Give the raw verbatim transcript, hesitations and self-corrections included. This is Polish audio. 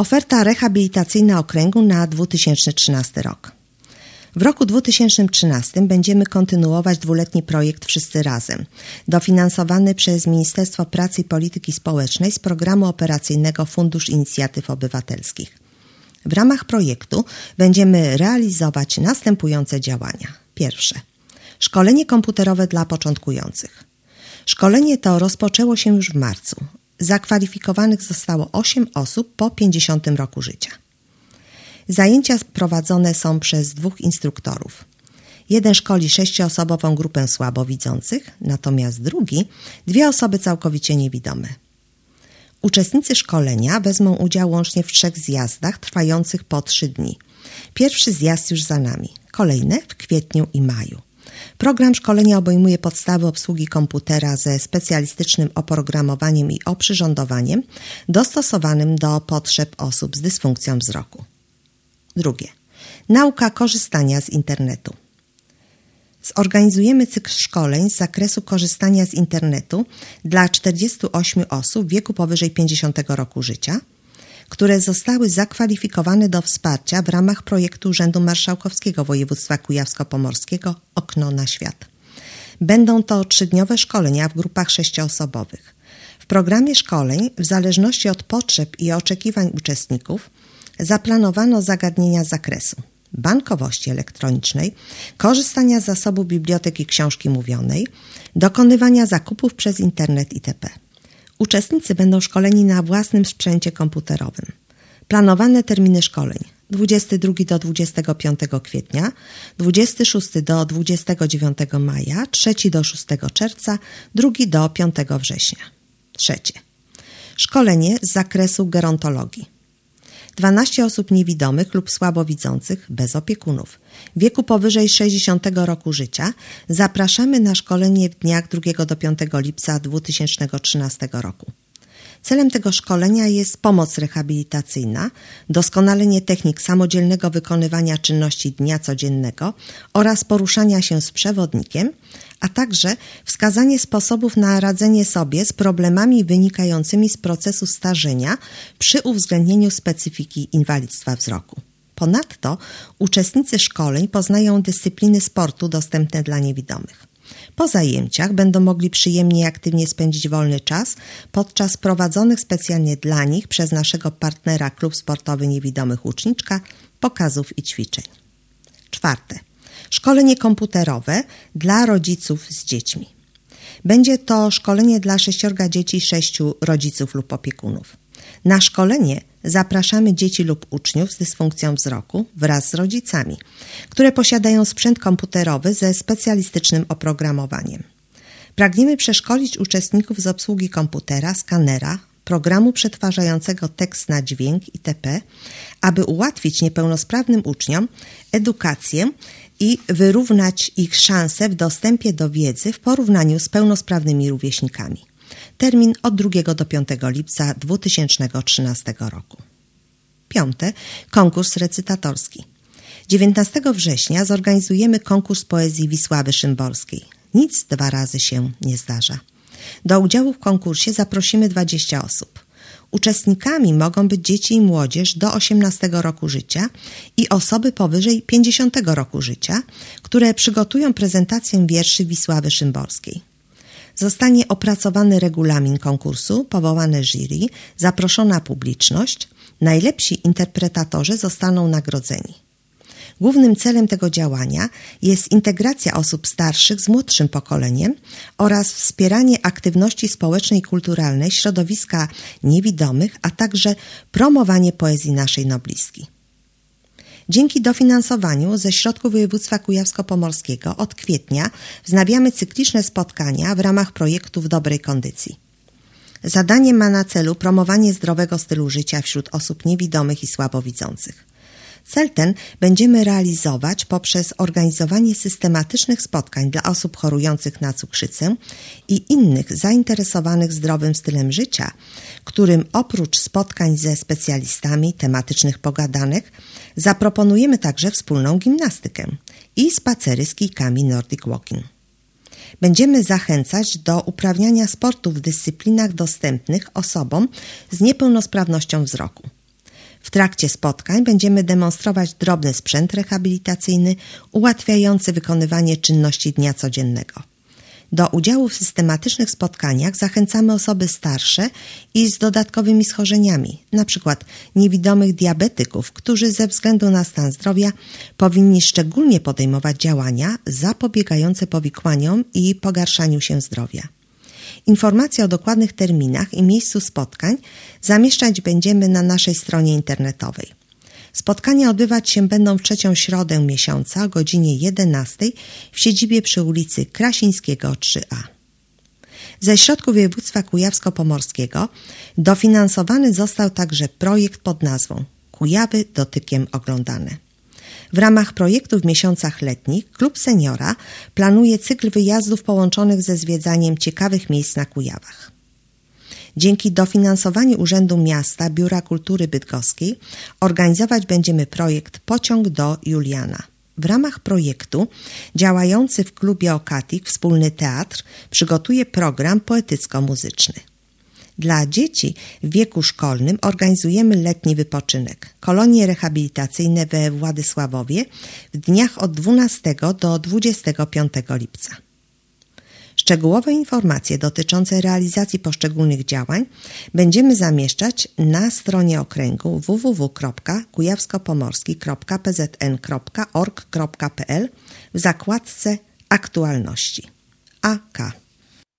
Oferta rehabilitacyjna okręgu na dwa tysiące trzynasty rok. W roku dwa tysiące trzynastym będziemy kontynuować dwuletni projekt Wszyscy Razem, dofinansowany przez Ministerstwo Pracy i Polityki Społecznej z programu operacyjnego Fundusz Inicjatyw Obywatelskich. W ramach projektu będziemy realizować następujące działania. Pierwsze. Szkolenie komputerowe dla początkujących. Szkolenie to rozpoczęło się już w marcu. Zakwalifikowanych zostało osiem osób po pięćdziesiątym roku życia. Zajęcia prowadzone są przez dwóch instruktorów. Jeden szkoli sześcioosobową grupę słabowidzących, natomiast drugi dwie osoby całkowicie niewidome. Uczestnicy szkolenia wezmą udział łącznie w trzech zjazdach trwających po trzy dni. Pierwszy zjazd już za nami, kolejne w kwietniu i maju. Program szkolenia obejmuje podstawy obsługi komputera ze specjalistycznym oprogramowaniem i oprzyrządowaniem dostosowanym do potrzeb osób z dysfunkcją wzroku. Drugie. Nauka korzystania z internetu. Zorganizujemy cykl szkoleń z zakresu korzystania z internetu dla czterdziestu ośmiu osób w wieku powyżej pięćdziesiątego roku życia, które zostały zakwalifikowane do wsparcia w ramach projektu Urzędu Marszałkowskiego Województwa Kujawsko-Pomorskiego Okno na świat. Będą to trzydniowe szkolenia w grupach sześcioosobowych. W programie szkoleń, w zależności od potrzeb i oczekiwań uczestników, zaplanowano zagadnienia z zakresu bankowości elektronicznej, korzystania z zasobu biblioteki książki mówionej, dokonywania zakupów przez internet itp. Uczestnicy będą szkoleni na własnym sprzęcie komputerowym. Planowane terminy szkoleń: dwudziestego drugiego do dwudziestego piątego kwietnia, dwudziestego szóstego do dwudziestego dziewiątego maja, trzeciego do szóstego czerwca, drugiego do piątego września. Trzecie. Szkolenie z zakresu gerontologii. dwanaście osób niewidomych lub słabowidzących bez opiekunów w wieku powyżej sześćdziesiątego roku życia zapraszamy na szkolenie w dniach drugiego do piątego lipca dwa tysiące trzynastego roku. Celem tego szkolenia jest pomoc rehabilitacyjna, doskonalenie technik samodzielnego wykonywania czynności dnia codziennego oraz poruszania się z przewodnikiem, a także wskazanie sposobów na radzenie sobie z problemami wynikającymi z procesu starzenia przy uwzględnieniu specyfiki inwalidztwa wzroku. Ponadto uczestnicy szkoleń poznają dyscypliny sportu dostępne dla niewidomych. Po zajęciach będą mogli przyjemnie i aktywnie spędzić wolny czas podczas prowadzonych specjalnie dla nich przez naszego partnera Klub Sportowy Niewidomych Łuczniczka pokazów i ćwiczeń. Czwarte. Szkolenie komputerowe dla rodziców z dziećmi. Będzie to szkolenie dla sześciorga dzieci i sześciu rodziców lub opiekunów. Na szkolenie zapraszamy dzieci lub uczniów z dysfunkcją wzroku wraz z rodzicami, które posiadają sprzęt komputerowy ze specjalistycznym oprogramowaniem. Pragniemy przeszkolić uczestników z obsługi komputera, skanera, programu przetwarzającego tekst na dźwięk itp., aby ułatwić niepełnosprawnym uczniom edukację i wyrównać ich szanse w dostępie do wiedzy w porównaniu z pełnosprawnymi rówieśnikami. Termin od drugiego do piątego lipca dwa tysiące trzynastego roku. Piąte. Konkurs recytatorski. dziewiętnastego września zorganizujemy konkurs poezji Wisławy Szymborskiej. Nic dwa razy się nie zdarza. Do udziału w konkursie zaprosimy dwadzieścia osób. Uczestnikami mogą być dzieci i młodzież do osiemnastego roku życia i osoby powyżej pięćdziesiątego roku życia, które przygotują prezentację wierszy Wisławy Szymborskiej. Zostanie opracowany regulamin konkursu, powołane jury, zaproszona publiczność. Najlepsi interpretatorzy zostaną nagrodzeni. Głównym celem tego działania jest integracja osób starszych z młodszym pokoleniem oraz wspieranie aktywności społecznej i kulturalnej środowiska niewidomych, a także promowanie poezji naszej noblistki. Dzięki dofinansowaniu ze środków województwa kujawsko-pomorskiego od kwietnia wznawiamy cykliczne spotkania w ramach projektu W dobrej kondycji. Zadanie ma na celu promowanie zdrowego stylu życia wśród osób niewidomych i słabowidzących. Cel ten będziemy realizować poprzez organizowanie systematycznych spotkań dla osób chorujących na cukrzycę i innych zainteresowanych zdrowym stylem życia, którym oprócz spotkań ze specjalistami, tematycznych pogadanek, zaproponujemy także wspólną gimnastykę i spacery z kijkami Nordic Walking. Będziemy zachęcać do uprawiania sportu w dyscyplinach dostępnych osobom z niepełnosprawnością wzroku. W trakcie spotkań będziemy demonstrować drobny sprzęt rehabilitacyjny ułatwiający wykonywanie czynności dnia codziennego. Do udziału w systematycznych spotkaniach zachęcamy osoby starsze i z dodatkowymi schorzeniami, np. niewidomych diabetyków, którzy ze względu na stan zdrowia powinni szczególnie podejmować działania zapobiegające powikłaniom i pogarszaniu się zdrowia. Informacje o dokładnych terminach i miejscu spotkań zamieszczać będziemy na naszej stronie internetowej. Spotkania odbywać się będą w trzecią środę miesiąca o godzinie jedenastej w siedzibie przy ulicy Krasińskiego trzy A. Ze środków województwa kujawsko-pomorskiego dofinansowany został także projekt pod nazwą Kujawy dotykiem oglądane. W ramach projektu w miesiącach letnich Klub Seniora planuje cykl wyjazdów połączonych ze zwiedzaniem ciekawych miejsc na Kujawach. Dzięki dofinansowaniu Urzędu Miasta Biura Kultury Bydgoskiej organizować będziemy projekt Pociąg do Juliana. W ramach projektu działający w klubie Okatik Wspólny Teatr przygotuje program poetycko-muzyczny. Dla dzieci w wieku szkolnym organizujemy letni wypoczynek, kolonie rehabilitacyjne we Władysławowie w dniach od dwunastego do dwudziestego piątego lipca. Szczegółowe informacje dotyczące realizacji poszczególnych działań będziemy zamieszczać na stronie okręgu w w w kropka kujawskopomorski kropka p z n kropka org kropka p l w zakładce Aktualności. A K